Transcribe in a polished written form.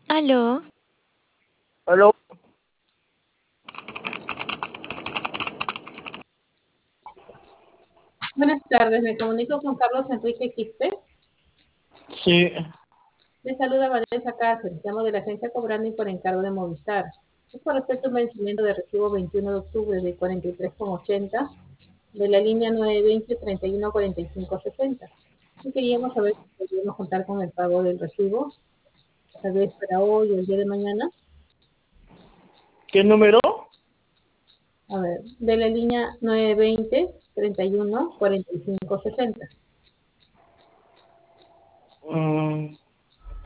Aló, Aló, Buenas tardes, me comunico con Carlos Enrique Quispe. sí, Le saluda Vanessa Cáceres, llamo de la agencia cobrando por encargo de Movistar. Es por respecto al vencimiento de recibo 21 de octubre de 43,80 de la línea 920-314560. Y queríamos saber si podríamos contar con el pago del recibo, tal vez para hoy o el día de mañana. ¿qué número? A ver, de la línea 920-314560.